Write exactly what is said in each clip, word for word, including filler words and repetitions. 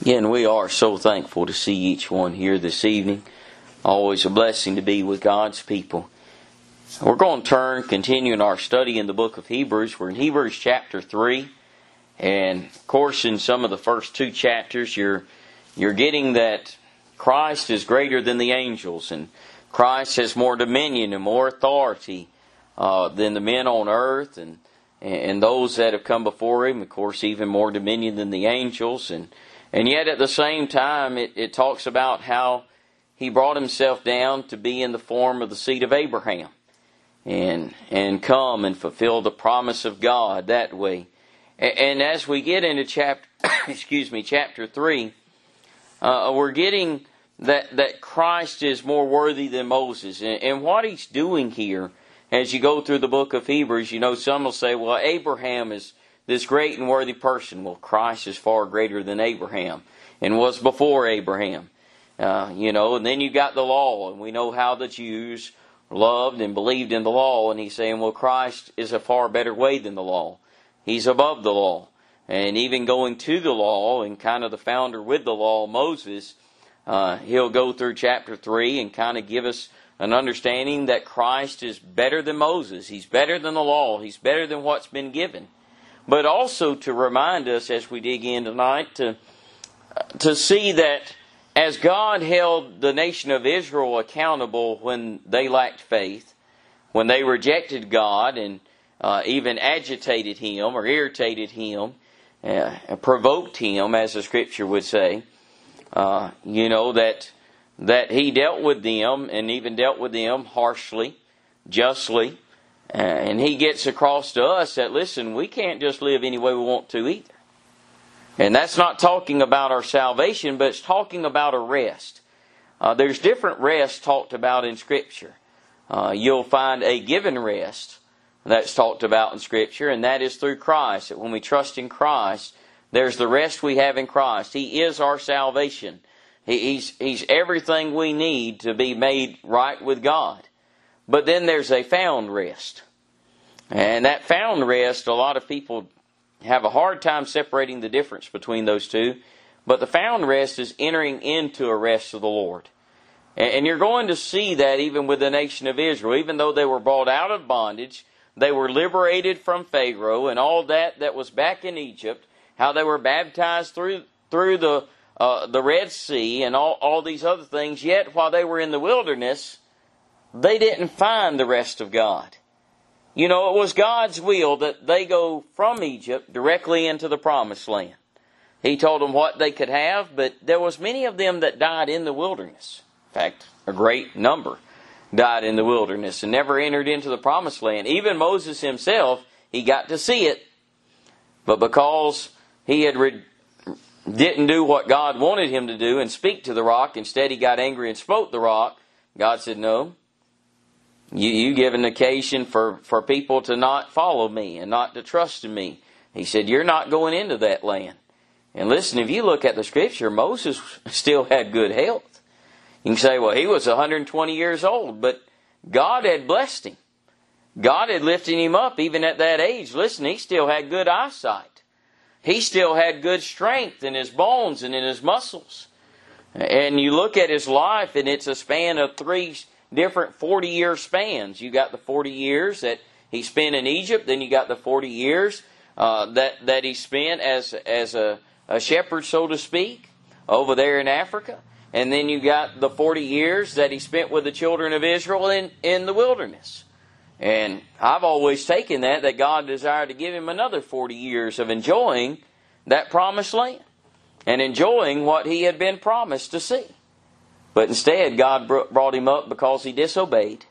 Again, we are so thankful to see each one here this evening. Always a blessing to be with God's people. We're going to turn, continuing our study in the book of Hebrews. We're in Hebrews chapter three. And, of course, in some of the first two chapters, you're, you're getting that Christ is greater than the angels. And Christ has more dominion and more authority uh, than the men on earth. And, and those that have come before Him, of course, even more dominion than the angels. And And yet at the same time, it, it talks about how He brought Himself down to be in the form of the seed of Abraham. And and come and fulfill the promise of God that way. And, and as we get into chapter, excuse me, chapter three, uh, we're getting that, that Christ is more worthy than Moses. And, and what He's doing here, as you go through the book of Hebrews, you know, some will say, well, Abraham is this great and worthy person. Well, Christ is far greater than Abraham and was before Abraham. Uh, you know, and then you got the law, and we know how the Jews loved and believed in the law, and he's saying, well, Christ is a far better way than the law. He's above the law. And even going to the law, and kind of the founder with the law, Moses, uh, he'll go through chapter three and kind of give us an understanding that Christ is better than Moses. He's better than the law. He's better than what's been given. But also to remind us as we dig in tonight to, to see that as God held the nation of Israel accountable when they lacked faith, when they rejected God and uh, even agitated Him or irritated Him, uh, provoked Him, as the Scripture would say, uh, you know, that, that He dealt with them and even dealt with them harshly, justly. And He gets across to us that, listen, we can't just live any way we want to either. And that's not talking about our salvation, but it's talking about a rest. Uh, there's different rests talked about in Scripture. Uh, you'll find a given rest that's talked about in Scripture, and that is through Christ. That when we trust in Christ, there's the rest we have in Christ. He is our salvation. He, he's, he's everything we need to be made right with God. But then there's a found rest. And that found rest, a lot of people have a hard time separating the difference between those two. But the found rest is entering into a rest of the Lord. And you're going to see that even with the nation of Israel. Even though they were brought out of bondage, they were liberated from Pharaoh and all that that was back in Egypt. How they were baptized through through the uh, the Red Sea and all, all these other things. Yet while they were in the wilderness, they didn't find the rest of God. You know, it was God's will that they go from Egypt directly into the Promised Land. He told them what they could have, but there was many of them that died in the wilderness. In fact, a great number died in the wilderness and never entered into the Promised Land. Even Moses himself, he got to see it, but because he had re- didn't do what God wanted him to do and speak to the rock, instead he got angry and smote the rock. God said, no. You, you give an occasion for, for people to not follow me and not to trust in me. He said, you're not going into that land. And listen, if you look at the Scripture, Moses still had good health. You can say, well, he was one hundred twenty years old, but God had blessed him. God had lifted him up even at that age. Listen, he still had good eyesight. He still had good strength in his bones and in his muscles. And you look at his life, and it's a span of three different forty-year spans. You got the forty years that he spent in Egypt. Then you got the forty years uh, that that he spent as as a, a shepherd, so to speak, over there in Africa. And then you got the forty years that he spent with the children of Israel in, in the wilderness. And I've always taken that, that God desired to give him another forty years of enjoying that promised land and enjoying what he had been promised to see. But instead, God brought him up because he disobeyed.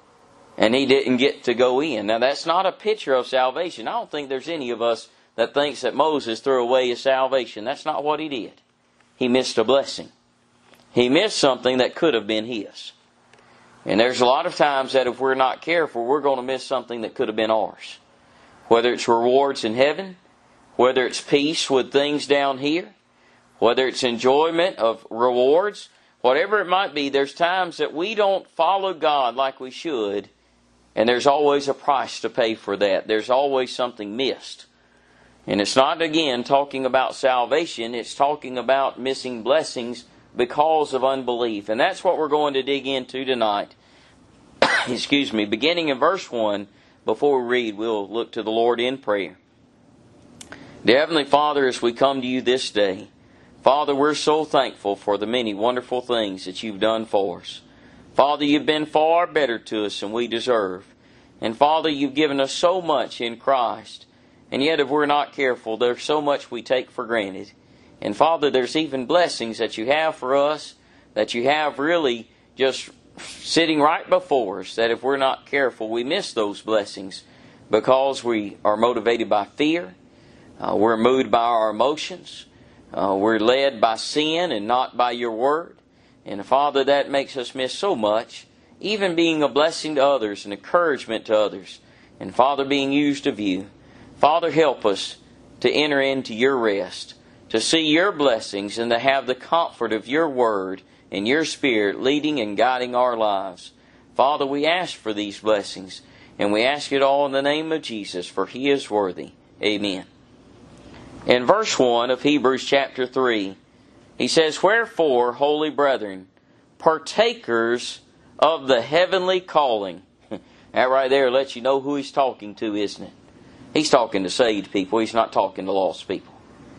And he didn't get to go in. Now, that's not a picture of salvation. I don't think there's any of us that thinks that Moses threw away his salvation. That's not what he did. He missed a blessing. He missed something that could have been his. And there's a lot of times that if we're not careful, we're going to miss something that could have been ours. Whether it's rewards in heaven, whether it's peace with things down here, whether it's enjoyment of rewards, whatever it might be, there's times that we don't follow God like we should, and there's always a price to pay for that. There's always something missed. And it's not, again, talking about salvation. It's talking about missing blessings because of unbelief. And that's what we're going to dig into tonight. Excuse me. Beginning in verse one, before we read, we'll look to the Lord in prayer. Dear Heavenly Father, as we come to you this day, Father, we're so thankful for the many wonderful things that you've done for us. Father, you've been far better to us than we deserve. And Father, you've given us so much in Christ. And yet if we're not careful, there's so much we take for granted. And Father, there's even blessings that you have for us, that you have really just sitting right before us, that if we're not careful, we miss those blessings because we are motivated by fear, uh, we're moved by our emotions, uh, we're led by sin and not by your word. And Father, that makes us miss so much, even being a blessing to others, an encouragement to others, and Father, being used of you. Father, help us to enter into your rest, to see your blessings, and to have the comfort of your word and your Spirit leading and guiding our lives. Father, we ask for these blessings, and we ask it all in the name of Jesus, for He is worthy. Amen. In verse one of Hebrews chapter three, he says, "Wherefore, holy brethren, partakers of the heavenly calling." That right there lets you know who he's talking to, isn't it? He's talking to saved people. He's not talking to lost people.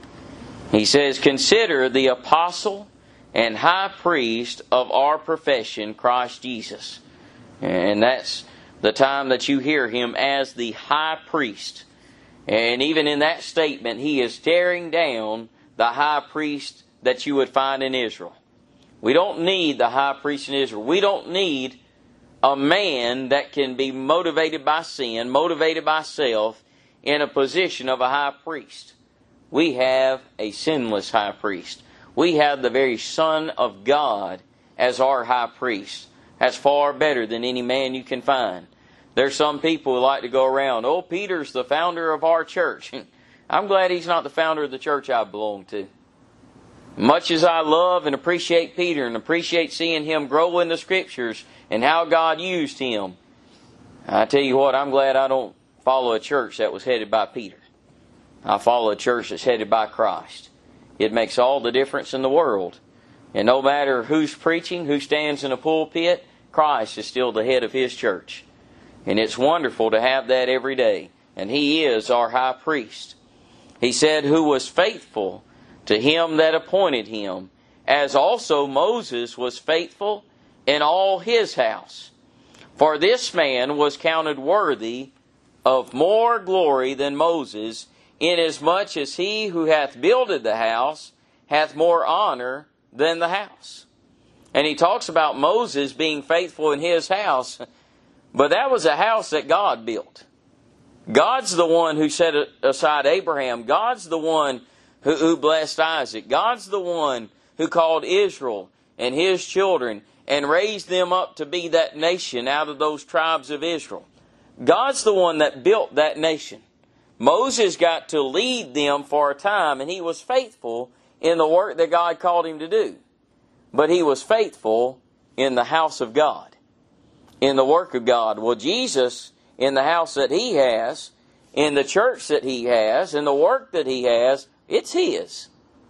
He says, "Consider the apostle and high priest of our profession, Christ Jesus." And that's the time that you hear him as the high priest. And even in that statement, he is tearing down the high priest that you would find in Israel. We don't need the high priest in Israel. We don't need a man that can be motivated by sin, motivated by self, in a position of a high priest. We have a sinless high priest. We have the very Son of God as our high priest. That's far better than any man you can find. There's some people who like to go around, "Oh, Peter's the founder of our church." I'm glad he's not the founder of the church I belong to. Much as I love and appreciate Peter and appreciate seeing him grow in the Scriptures and how God used him, I tell you what, I'm glad I don't follow a church that was headed by Peter. I follow a church that's headed by Christ. It makes all the difference in the world. And no matter who's preaching, who stands in a pulpit, Christ is still the head of His church. And it's wonderful to have that every day. And He is our high priest. He said, "Who was faithful to Him that appointed him, as also Moses was faithful in all his house. For this man was counted worthy of more glory than Moses, inasmuch as he who hath builded the house hath more honor than the house." And he talks about Moses being faithful in his house, but that was a house that God built. God's the one who set aside Abraham. God's the one who, who blessed Isaac. God's the one who called Israel and his children and raised them up to be that nation out of those tribes of Israel. God's the one that built that nation. Moses got to lead them for a time, and he was faithful in the work that God called him to do. But he was faithful in the house of God, in the work of God. Well, Jesus, in the house that He has, in the church that He has, in the work that He has, it's His.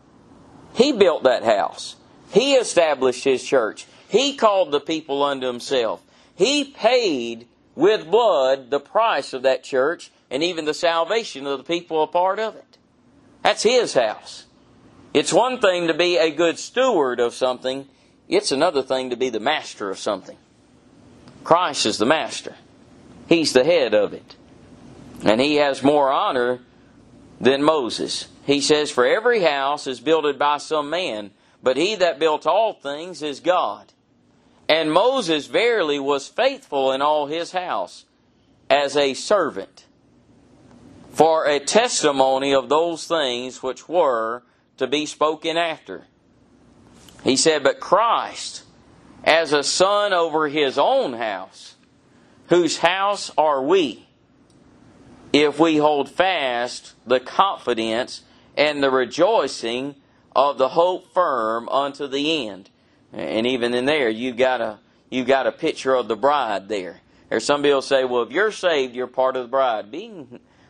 He built that house. He established His church. He called the people unto Himself. He paid with blood the price of that church and even the salvation of the people a part of it. That's His house. It's one thing to be a good steward of something. It's another thing to be the master of something. Christ is the master. He's the head of it. And He has more honor than Moses. He says, "For every house is builded by some man, but He that built all things is God. And Moses verily was faithful in all his house as a servant, for a testimony of those things which were to be spoken after." He said, "But Christ, as a son over His own house, whose house are we, if we hold fast the confidence and the rejoicing of the hope firm unto the end." And even in there, you've got a, you've got a picture of the bride there. There's some people say, "Well, if you're saved, you're part of the bride." Being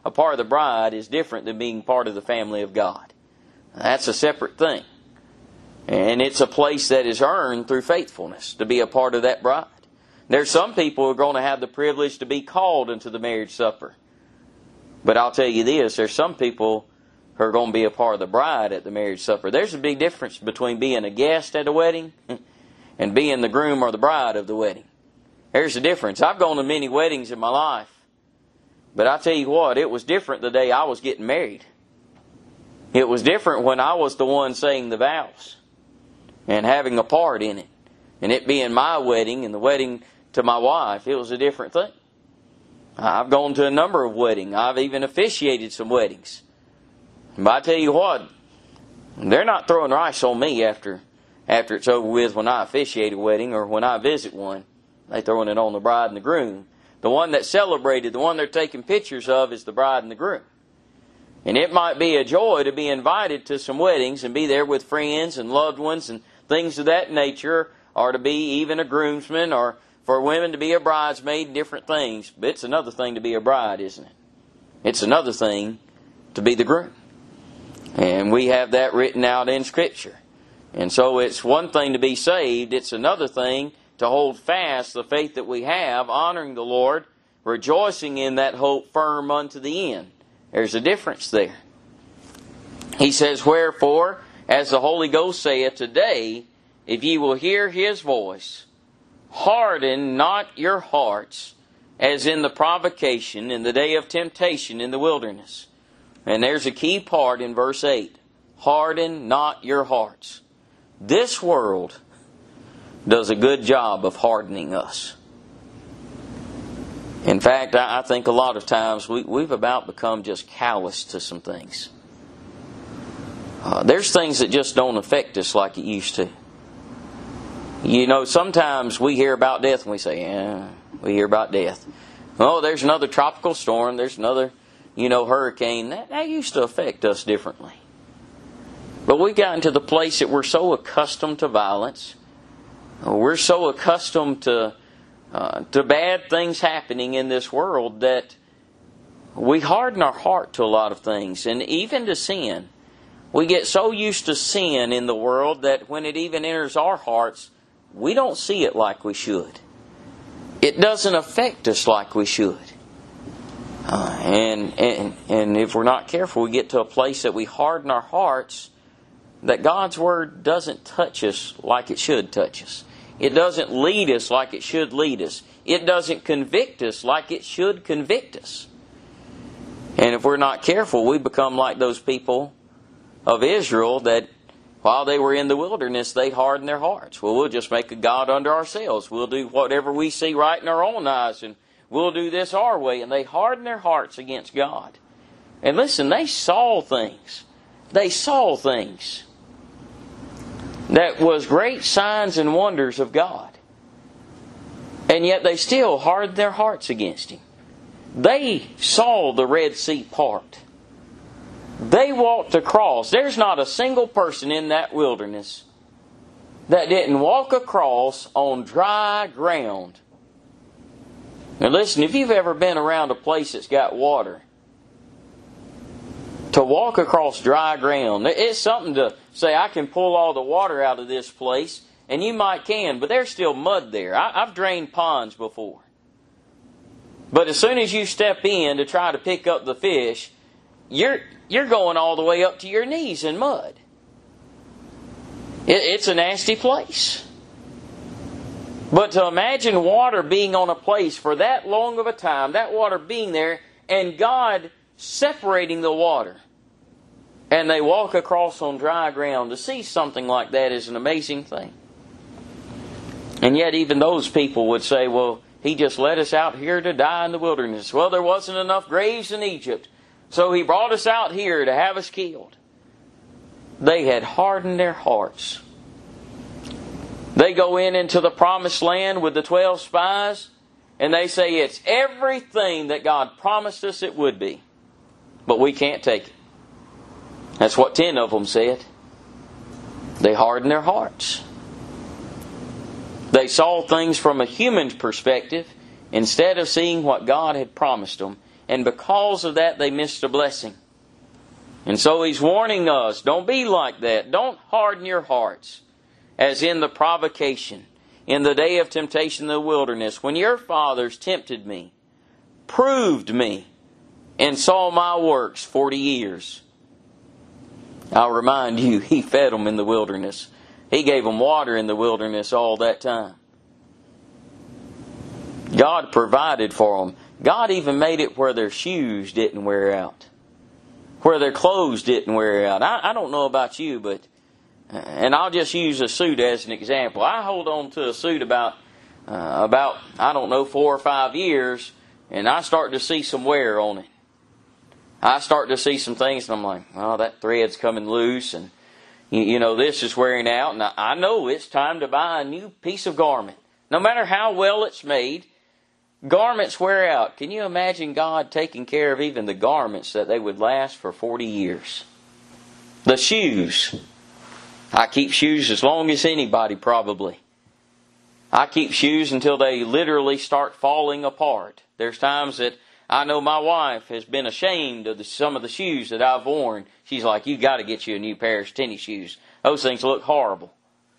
a part of the bride is different than being part of the family of God. That's a separate thing. And it's a place that is earned through faithfulness to be a part of that bride. There's some people who are going to have the privilege to be called into the marriage supper. But I'll tell you this, there's some people who are going to be a part of the bride at the marriage supper. There's a big difference between being a guest at a wedding and being the groom or the bride of the wedding. There's a difference. I've gone to many weddings in my life. But I tell you what, it was different the day I was getting married. It was different when I was the one saying the vows and having a part in it. And it being my wedding and the wedding to my wife, it was a different thing. I've gone to a number of weddings. I've even officiated some weddings. But I tell you what, they're not throwing rice on me after after it's over with when I officiate a wedding or when I visit one. They're throwing it on the bride and the groom. The one that celebrated, the one they're taking pictures of is the bride and the groom. And it might be a joy to be invited to some weddings and be there with friends and loved ones and things of that nature, or to be even a groomsman, or for women to be a bridesmaid, different things. But it's another thing to be a bride, isn't it? It's another thing to be the groom. And we have that written out in Scripture. And so it's one thing to be saved, it's another thing to hold fast the faith that we have, honoring the Lord, rejoicing in that hope firm unto the end. There's a difference there. He says, wherefore, as the Holy Ghost saith, today, if ye will hear His voice, harden not your hearts, as in the provocation in the day of temptation in the wilderness. And there's a key part in verse eight. Harden not your hearts. This world does a good job of hardening us. In fact, I think a lot of times we, we've about become just callous to some things. Uh, there's things that just don't affect us like it used to. You know, sometimes we hear about death and we say, yeah, we hear about death. Oh, there's another tropical storm, there's another, you know, hurricane. That, that used to affect us differently. But we've gotten to the place that we're so accustomed to violence. We're so accustomed to uh, to bad things happening in this world that we harden our heart to a lot of things, and even to sin. We get so used to sin in the world that when it even enters our hearts, we don't see it like we should. It doesn't affect us like we should. Uh, and, and, and if we're not careful, we get to a place that we harden our hearts, that God's Word doesn't touch us like it should touch us. It doesn't lead us like it should lead us. It doesn't convict us like it should convict us. And if we're not careful, we become like those people of Israel that while they were in the wilderness, they hardened their hearts. Well, we'll just make a God unto ourselves. We'll do whatever we see right in our own eyes, and we'll do this our way. And they hardened their hearts against God. And listen, they saw things. They saw things that was great signs and wonders of God. And yet they still hardened their hearts against Him. They saw the Red Sea part. They walked across. There's not a single person in that wilderness that didn't walk across on dry ground. Now listen, if you've ever been around a place that's got water, to walk across dry ground, it's something to say, I can pull all the water out of this place, and you might can, but there's still mud there. I, I've drained ponds before. But as soon as you step in to try to pick up the fish, you're you're going all the way up to your knees in mud. It, it's a nasty place. But to imagine water being on a place for that long of a time, that water being there, and God separating the water, and they walk across on dry ground, to see something like that is an amazing thing. And yet even those people would say, well, He just led us out here to die in the wilderness. Well, there wasn't enough graves in Egypt, so He brought us out here to have us killed. They had hardened their hearts. They go in into the promised land with the twelve spies, and they say it's everything that God promised us it would be. But we can't take it. That's what ten of them said. They hardened their hearts. They saw things from a human perspective instead of seeing what God had promised them. and because of that they missed a blessing. And so He's warning us, don't be like that. Don't harden your hearts, as in the provocation, in the day of temptation in the wilderness, when your fathers tempted me, proved me, and saw my works forty years. I'll remind you, He fed them in the wilderness. He gave them water in the wilderness all that time. God provided for them. God even made it where their shoes didn't wear out, where their clothes didn't wear out. I, I don't know about you, but, and I'll just use a suit as an example. I hold on to a suit about, uh, about I don't know, four or five years, and I start to see some wear on it. I start to see some things, and I'm like, oh, that thread's coming loose, and you, you know, this is wearing out, and I, I know it's time to buy a new piece of garment. No matter how well it's made, garments wear out. Can you imagine God taking care of even the garments that they would last for forty years? The shoes. I keep shoes as long as anybody probably. I keep shoes until they literally start falling apart. There's times that I know my wife has been ashamed of the, some of the shoes that I've worn. She's like, you got to get you a new pair of tennis shoes. Those things look horrible.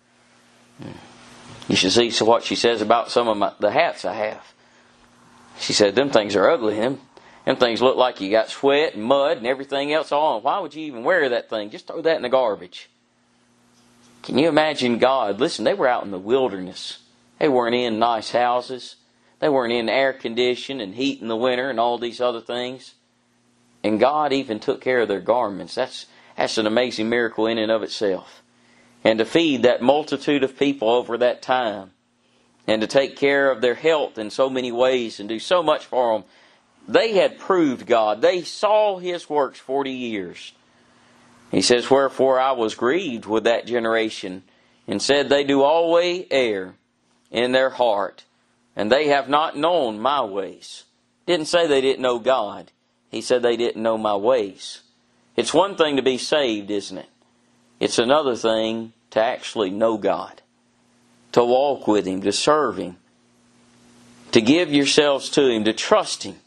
You should see what she says about some of my, the hats I have. She said, them things are ugly. Them, them things look like you got sweat and mud and everything else on. Why would you even wear that thing? Just throw that in the garbage. Can you imagine God? Listen, they were out in the wilderness. They weren't in nice houses. They weren't in air conditioning and heat in the winter and all these other things. And God even took care of their garments. That's, that's an amazing miracle in and of itself. And to feed that multitude of people over that time, and to take care of their health in so many ways and do so much for them, they had proved God. They saw His works forty years. He says, wherefore I was grieved with that generation, and said, they do always err in their heart, and they have not known my ways. Didn't say they didn't know God. He said they didn't know my ways. It's one thing to be saved, isn't it? It's another thing to actually know God, to walk with Him, to serve Him, to give yourselves to Him, to trust Him.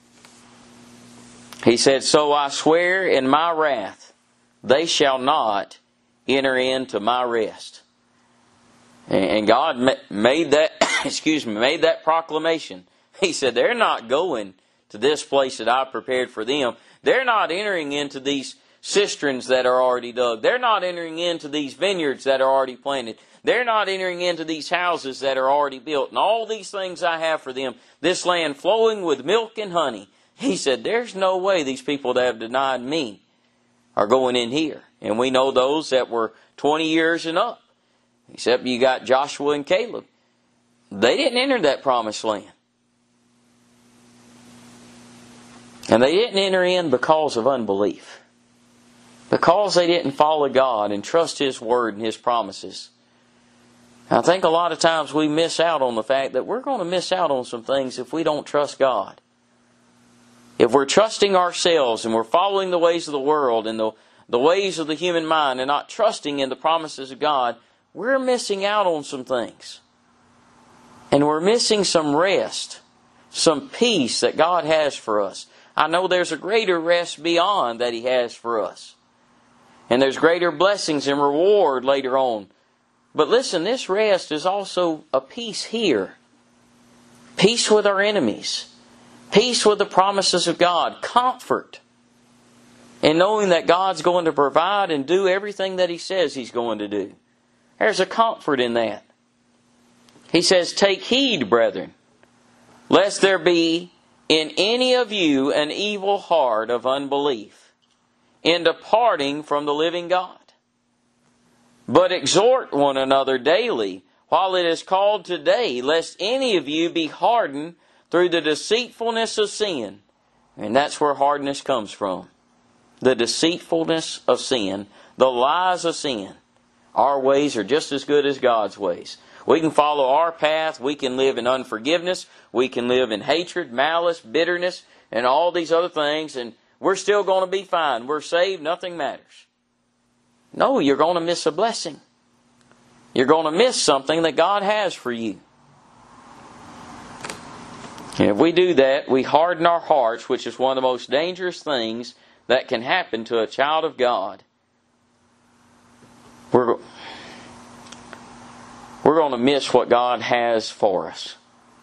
He said, so I swear in my wrath, they shall not enter into my rest. And God made that, excuse me, made that proclamation. He said, they're not going to this place that I prepared for them. They're not entering into these cisterns that are already dug. They're not entering into these vineyards that are already planted. They're not entering into these houses that are already built. And all these things I have for them, this land flowing with milk and honey. He said, there's no way these people that have denied me are going in here. And we know those that were twenty years and up. Except you got Joshua and Caleb. They didn't enter that promised land. And they didn't enter in because of unbelief. Because they didn't follow God and trust His Word and His promises. I think a lot of times we miss out on the fact that we're going to miss out on some things if we don't trust God. If we're trusting ourselves and we're following the ways of the world and the, the ways of the human mind and not trusting in the promises of God, we're missing out on some things. And we're missing some rest, some peace that God has for us. I know there's a greater rest beyond that He has for us. And there's greater blessings and reward later on. But listen, this rest is also a peace here. Peace with our enemies. Peace with the promises of God. Comfort. And knowing that God's going to provide and do everything that He says He's going to do. There's a comfort in that. He says, take heed, brethren, lest there be in any of you an evil heart of unbelief, in departing from the living God. But exhort one another daily, while it is called today, lest any of you be hardened through the deceitfulness of sin. And that's where hardness comes from. The deceitfulness of sin, the lies of sin. Our ways are just as good as God's ways. We can follow our path. We can live in unforgiveness. We can live in hatred, malice, bitterness, and all these other things. And we're still going to be fine. We're saved. Nothing matters. No, you're going to miss a blessing. You're going to miss something that God has for you. And if we do that, we harden our hearts, which is one of the most dangerous things that can happen to a child of God. We're, we're going to miss what God has for us.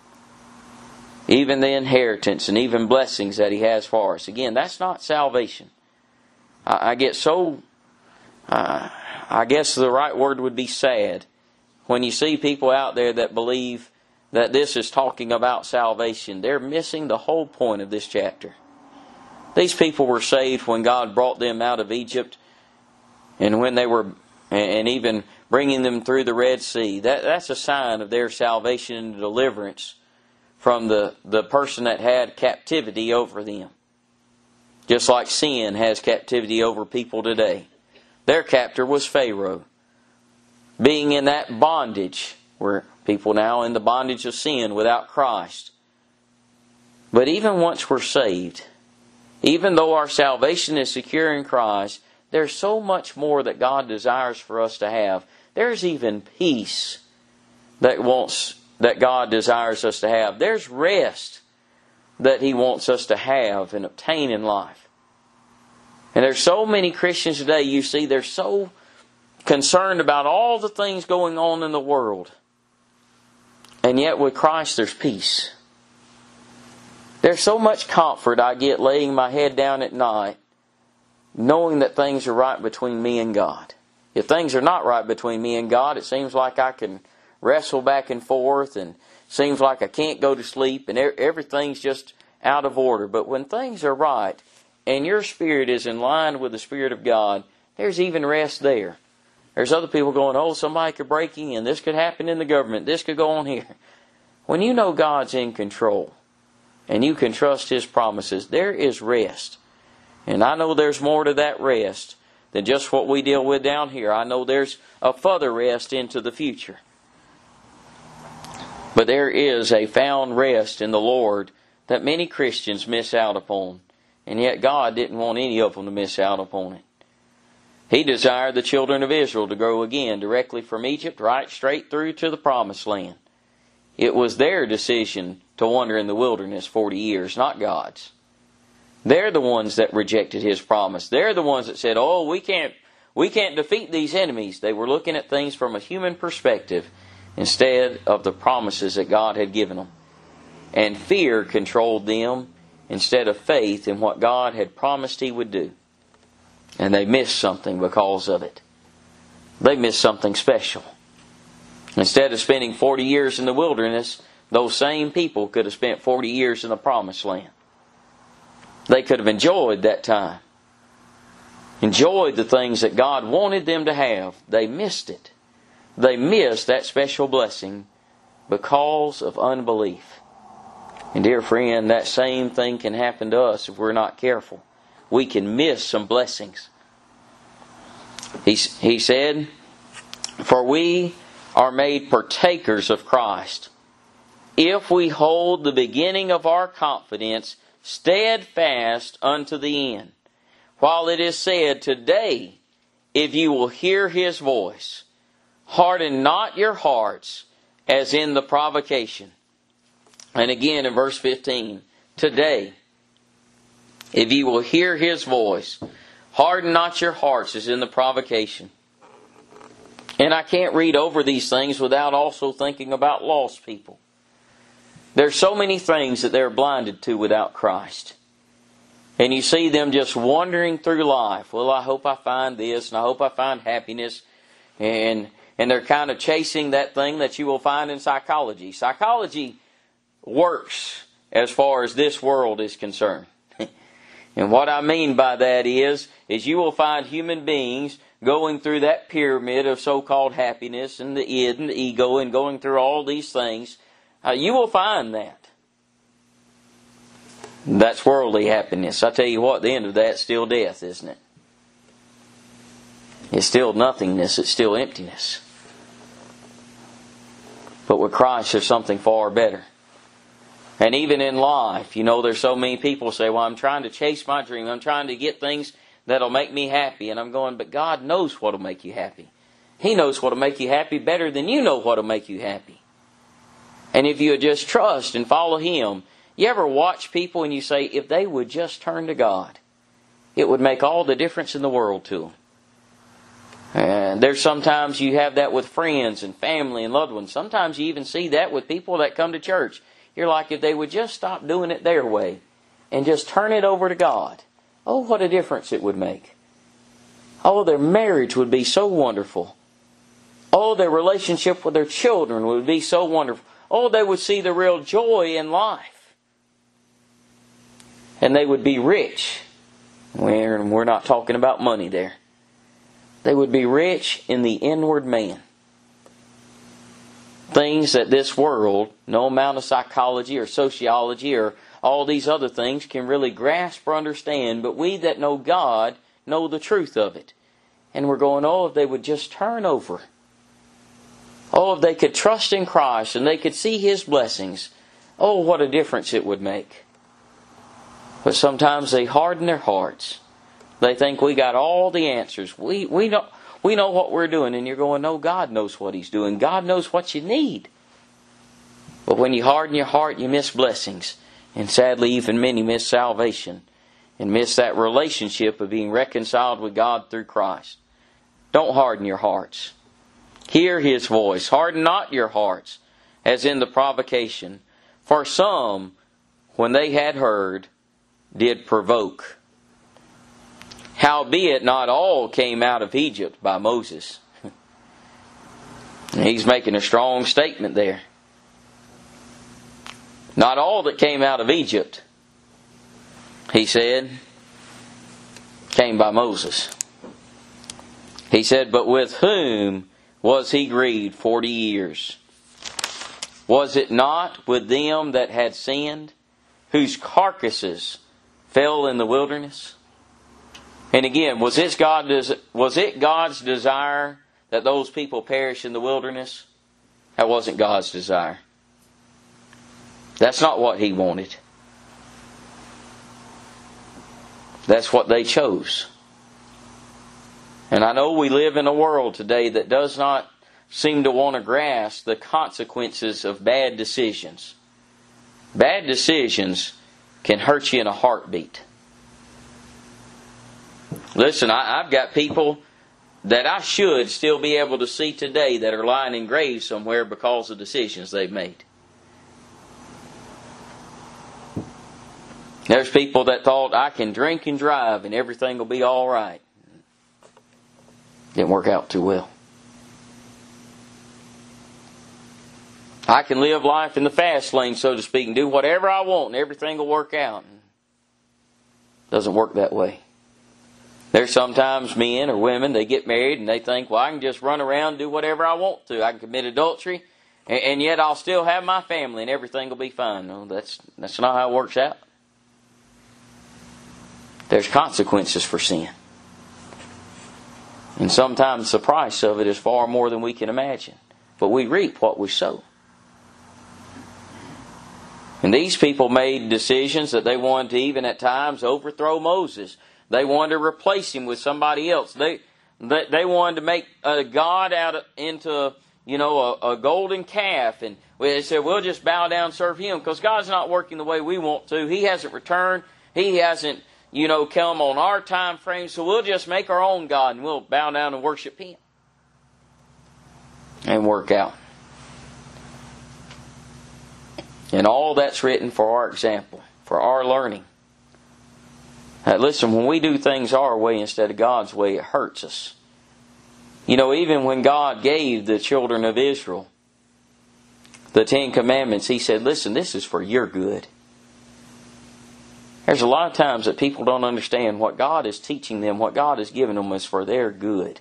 Even the inheritance and even blessings that He has for us. Again, that's not salvation. I, I get so, uh, I guess the right word would be sad, when you see people out there that believe that this is talking about salvation. They're missing the whole point of this chapter. These people were saved when God brought them out of Egypt, and when they were, and even bringing them through the Red Sea. That, that's a sign of their salvation and deliverance from the, the person that had captivity over them. Just like sin has captivity over people today. Their captor was Pharaoh. Being in that bondage, where people now in the bondage of sin without Christ. But even once we're saved, even though our salvation is secure in Christ, there's so much more that God desires for us to have. There's even peace that wants that God desires us to have. There's rest that He wants us to have and obtain in life. And there's so many Christians today, you see, they're so concerned about all the things going on in the world. And yet with Christ there's peace. There's so much comfort I get laying my head down at night, knowing that things are right between me and God. If things are not right between me and God, it seems like I can wrestle back and forth, and seems like I can't go to sleep, and everything's just out of order. But when things are right, and your spirit is in line with the Spirit of God, there's even rest there. There's other people going, oh, somebody could break in, this could happen in the government, this could go on here. When you know God's in control, and you can trust His promises, there is rest. And I know there's more to that rest than just what we deal with down here. I know there's a further rest into the future. But there is a found rest in the Lord that many Christians miss out upon. And yet God didn't want any of them to miss out upon it. He desired the children of Israel to go again directly from Egypt right straight through to the Promised Land. It was their decision to wander in the wilderness forty years, not God's. They're the ones that rejected His promise. They're the ones that said, oh, we can't, we can't defeat these enemies. They were looking at things from a human perspective instead of the promises that God had given them. And fear controlled them instead of faith in what God had promised He would do. And they missed something because of it. They missed something special. Instead of spending forty years in the wilderness, those same people could have spent forty years in the Promised Land. They could have enjoyed that time. Enjoyed the things that God wanted them to have. They missed it. They missed that special blessing because of unbelief. And dear friend, that same thing can happen to us if we're not careful. We can miss some blessings. He, he said, for we are made partakers of Christ, if we hold the beginning of our confidence steadfast unto the end. While it is said, today, if you will hear His voice, harden not your hearts as in the provocation. And again in verse fifteen, today, if you will hear His voice, harden not your hearts as in the provocation. And I can't read over these things without also thinking about lost people. There's so many things that they're blinded to without Christ. And you see them just wandering through life. Well, I hope I find this, and I hope I find happiness. And and they're kind of chasing that thing that you will find in psychology. Psychology works as far as this world is concerned. And what I mean by that is, is you will find human beings going through that pyramid of so-called happiness and the id and the ego and going through all these things. Uh, you will find that. That's worldly happiness. I tell you what, the end of that's still death, isn't it? It's still nothingness. It's still emptiness. But with Christ, there's something far better. And even in life, you know, there's so many people say, well, I'm trying to chase my dream. I'm trying to get things that'll make me happy. And I'm going, but God knows what'll make you happy. He knows what'll make you happy better than you know what'll make you happy. And if you just trust and follow Him, You ever watch people and you say, if they would just turn to God, it would make all the difference in the world to them. And there's sometimes you have that with friends and family and loved ones. Sometimes you even see that with people that come to church. You're like, if they would just stop doing it their way and just turn it over to God, oh, what a difference it would make. Oh, their marriage would be so wonderful. Oh, their relationship with their children would be so wonderful. Oh, they would see the real joy in life. And they would be rich. We're, we're not talking about money there. They would be rich in the inward man. Things that this world, no amount of psychology or sociology or all these other things can really grasp or understand, but we that know God know the truth of it. And we're going, oh, if they would just turn over. Oh, if they could trust in Christ and they could see His blessings. Oh, what a difference it would make. But sometimes they harden their hearts. They think we got all the answers. We we know, we know what we're doing. And you're going, no, God knows what He's doing. God knows what you need. But when you harden your heart, you miss blessings. And sadly, even many miss salvation. And miss that relationship of being reconciled with God through Christ. Don't harden your hearts. Hear His voice. Harden not your hearts, as in the provocation. For some, when they had heard, did provoke. Howbeit not all came out of Egypt by Moses. He's making a strong statement there. Not all that came out of Egypt, he said, came by Moses. He said, but with whom was he grieved forty years? Was it not with them that had sinned, whose carcasses fell in the wilderness? And again, was it, God, was it God's desire that those people perish in the wilderness? That wasn't God's desire. That's not what He wanted. That's what they chose. And I know we live in a world today that does not seem to want to grasp the consequences of bad decisions. Bad decisions can hurt you in a heartbeat. Listen, I, I've got people that I should still be able to see today that are lying in graves somewhere because of decisions they've made. There's people that thought, I can drink and drive and everything will be all right. Didn't work out too well. I can live life in the fast lane, so to speak, and do whatever I want and everything will work out. Doesn't work that way. There's sometimes men or women, they get married and they think, well, I can just run around and do whatever I want to. I can commit adultery and, and yet I'll still have my family and everything will be fine. No, that's, that's not how it works out. There's consequences for sin. And sometimes the price of it is far more than we can imagine. But we reap what we sow. And these people made decisions that they wanted to even at times overthrow Moses. They wanted to replace him with somebody else. They they, they wanted to make a god out of, into you know a, a golden calf, and they said we'll just bow down and serve him because God's not working the way we want to. He hasn't returned. He hasn't you know come on our time frame. So we'll just make our own god and we'll bow down and worship him and work out. And all that's written for our example, for our learning. Now, listen, when we do things our way instead of God's way, it hurts us. You know, even when God gave the children of Israel the Ten Commandments, He said, listen, this is for your good. There's a lot of times that people don't understand what God is teaching them, what God has given them is for their good.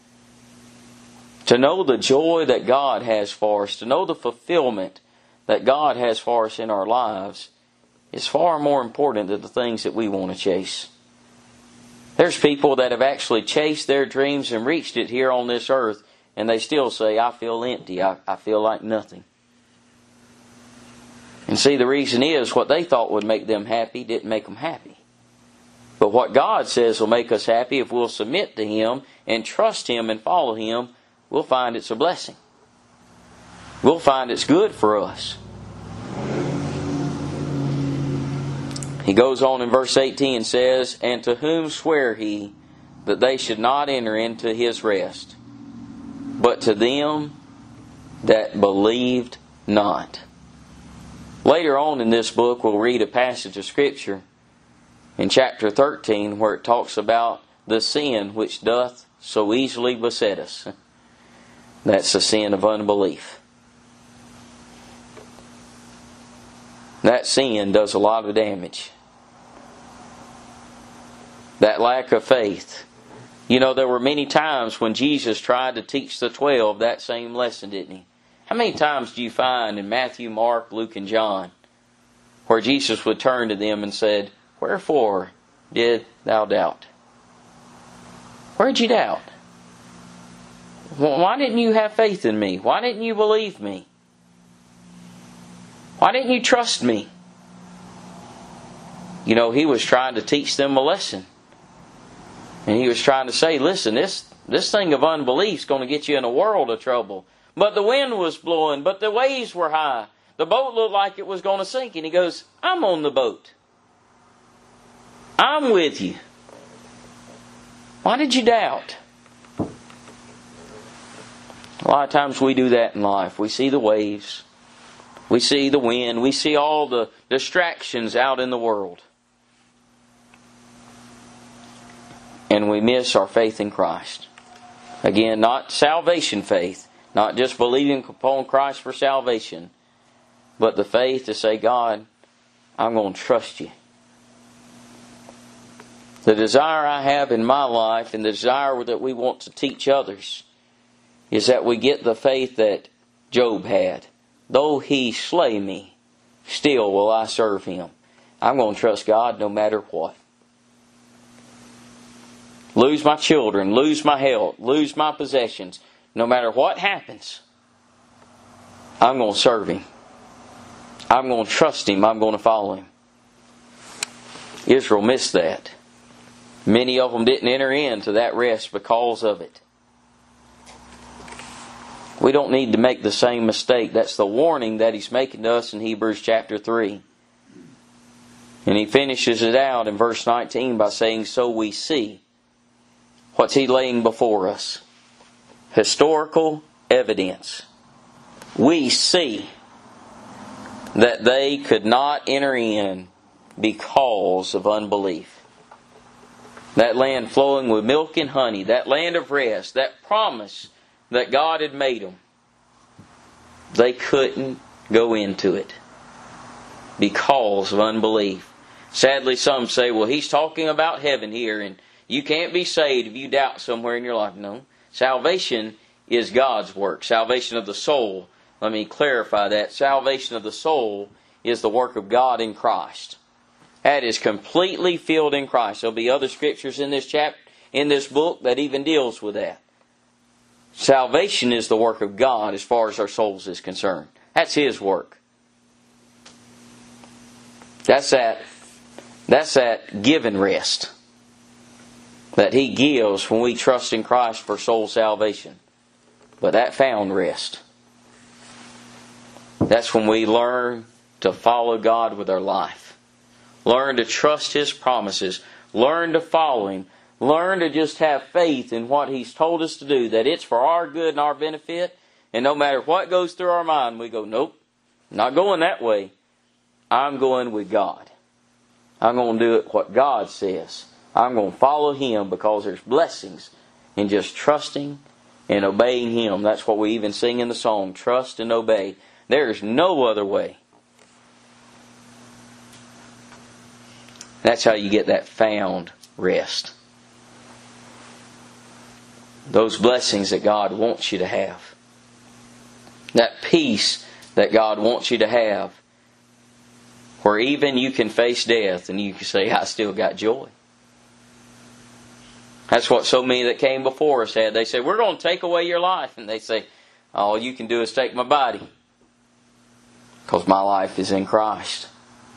To know the joy that God has for us, to know the fulfillment that God has for us in our lives is far more important than the things that we want to chase. There's people that have actually chased their dreams and reached it here on this earth, and they still say, I feel empty, I, I feel like nothing. And see, the reason is what they thought would make them happy didn't make them happy. But what God says will make us happy if we'll submit to Him and trust Him and follow Him, we'll find it's a blessing. We'll find it's good for us. He goes on in verse eighteen and says, "And to whom sware he that they should not enter into his rest, but to them that believed not." Later on in this book, we'll read a passage of Scripture in chapter thirteen where it talks about the sin which doth so easily beset us. That's the sin of unbelief. That sin does a lot of damage. That lack of faith. You know, there were many times when Jesus tried to teach the twelve that same lesson, didn't He? How many times do you find in Matthew, Mark, Luke, and John where Jesus would turn to them and said, "Wherefore did thou doubt?" Where'd you doubt? Why didn't you have faith in me? Why didn't you believe me? Why didn't you trust me? You know, He was trying to teach them a lesson. And He was trying to say, listen, this, this thing of unbelief is going to get you in a world of trouble. But the wind was blowing, but the waves were high. The boat looked like it was going to sink. And He goes, I'm on the boat. I'm with you. Why did you doubt? A lot of times we do that in life. We see the waves. We see the wind. We see all the distractions out in the world. And we miss our faith in Christ. Again, not salvation faith. Not just believing upon Christ for salvation. But the faith to say, God, I'm going to trust you. The desire I have in my life and the desire that we want to teach others is that we get the faith that Job had. Though he slay me, still will I serve him. I'm going to trust God no matter what. Lose my children, lose my health, lose my possessions. No matter what happens, I'm going to serve Him. I'm going to trust Him. I'm going to follow Him. Israel missed that. Many of them didn't enter into that rest because of it. We don't need to make the same mistake. That's the warning that He's making to us in Hebrews chapter three. And He finishes it out in verse nineteen by saying, so we see. What's He laying before us? Historical evidence. We see that they could not enter in because of unbelief. That land flowing with milk and honey, that land of rest, that promise that God had made them, they couldn't go into it because of unbelief. Sadly, some say, well, he's talking about heaven here, and you can't be saved if you doubt somewhere in your life. No. Salvation is God's work. Salvation of the soul. Let me clarify that. Salvation of the soul is the work of God in Christ. That is completely filled in Christ. There'll be other scriptures in this chapter, in this book, that even deals with that. Salvation is the work of God as far as our souls is concerned. That's His work. That's that, that's that given rest that He gives when we trust in Christ for soul salvation. But that found rest, that's when we learn to follow God with our life. Learn to trust His promises. Learn to follow Him. Learn to just have faith in what He's told us to do, that it's for our good and our benefit. And no matter what goes through our mind, we go, nope, not going that way. I'm going with God. I'm going to do it what God says. I'm going to follow Him because there's blessings in just trusting and obeying Him. That's what we even sing in the song, trust and obey. There's no other way. That's how you get that found rest. Those blessings that God wants you to have. That peace that God wants you to have. Where even you can face death and you can say, I still got joy. That's what so many that came before us had. They said, we're going to take away your life. And they say, all you can do is take my body. Because my life is in Christ.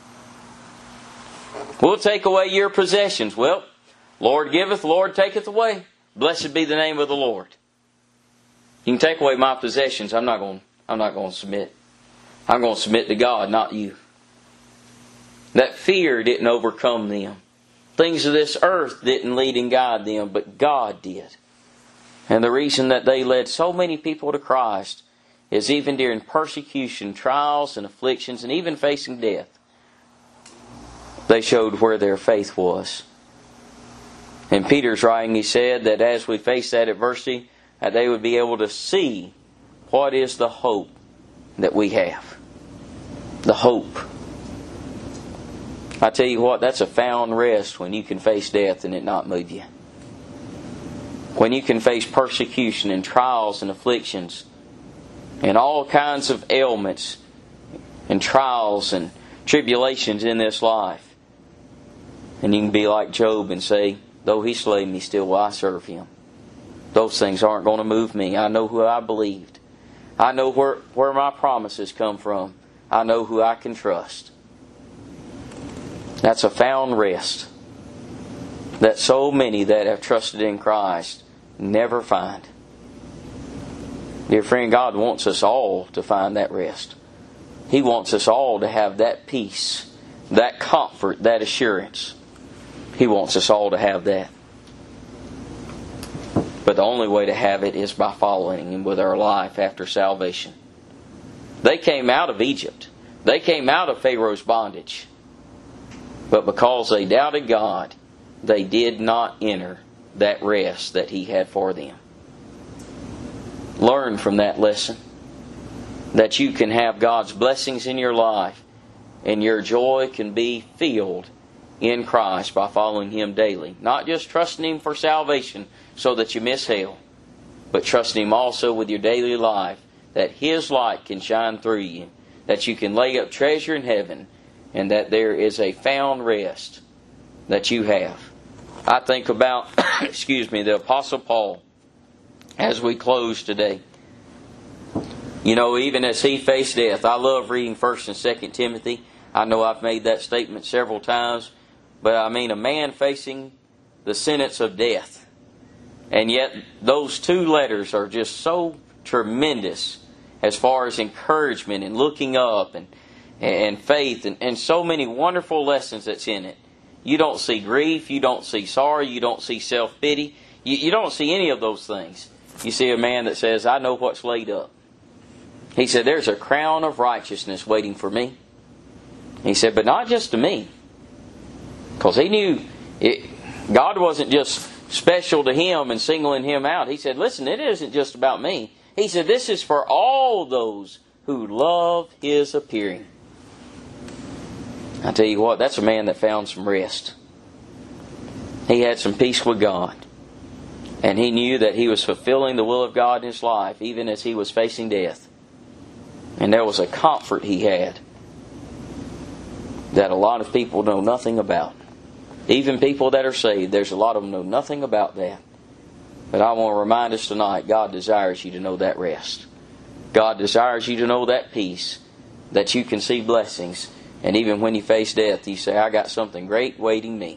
We'll take away your possessions. Well, Lord giveth, Lord taketh away. Blessed be the name of the Lord. You can take away my possessions. I'm not going, I'm not going to submit. I'm going to submit to God, not you. That fear didn't overcome them. Things of this earth didn't lead and guide them, but God did. And the reason that they led so many people to Christ is even during persecution, trials, and afflictions, and even facing death, they showed where their faith was. In Peter's writing, he said that as we face that adversity, that they would be able to see what is the hope that we have. The hope. I tell you what, that's a found rest when you can face death and it not move you. When you can face persecution and trials and afflictions and all kinds of ailments and trials and tribulations in this life. And you can be like Job and say, though he slay me, still will I serve him. Those things aren't going to move me. I know who I believed. I know where, where my promises come from. I know who I can trust. That's a found rest that so many that have trusted in Christ never find. Dear friend, God wants us all to find that rest. He wants us all to have that peace, that comfort, that assurance. He wants us all to have that. But the only way to have it is by following Him with our life after salvation. They came out of Egypt. They came out of Pharaoh's bondage. But because they doubted God, they did not enter that rest that He had for them. Learn from that lesson that you can have God's blessings in your life and your joy can be filled in Christ by following Him daily. Not just trusting Him for salvation so that you miss hell, but trusting Him also with your daily life, that His light can shine through you, that you can lay up treasure in heaven, and that there is a found rest that you have. I think about, excuse me, the Apostle Paul as we close today. You know, even as he faced death, I love reading First and Second Timothy. I know I've made that statement several times, but I mean a man facing the sentence of death. And yet those two letters are just so tremendous as far as encouragement and looking up and and faith, and, and so many wonderful lessons that's in it. You don't see grief, you don't see sorrow, you don't see self-pity, you, you don't see any of those things. You see a man that says, I know what's laid up. He said, there's a crown of righteousness waiting for me. He said, but not just to me. Because he knew it, God wasn't just special to him and singling him out. He said, listen, it isn't just about me. He said, this is for all those who love His appearing. I tell you what, that's a man that found some rest. He had some peace with God. And he knew that he was fulfilling the will of God in his life, even as he was facing death. And there was a comfort he had that a lot of people know nothing about. Even people that are saved, there's a lot of them know nothing about that. But I want to remind us tonight, God desires you to know that rest. God desires you to know that peace, that you can see blessings. And even when you face death, you say, I got something great waiting me.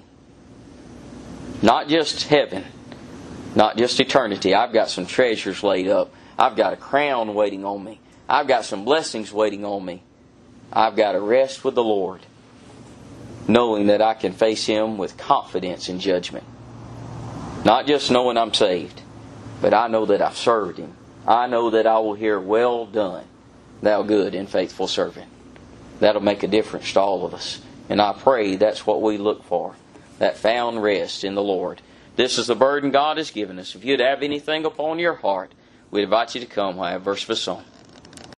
Not just heaven, not just eternity. I've got some treasures laid up. I've got a crown waiting on me. I've got some blessings waiting on me. I've got to rest with the Lord, knowing that I can face Him with confidence in judgment. Not just knowing I'm saved, but I know that I've served Him. I know that I will hear, well done, thou good and faithful servant. That'll make a difference to all of us. And I pray that's what we look for. That found rest in the Lord. This is the burden God has given us. If you'd have anything upon your heart, we invite you to come. I have verse of a song.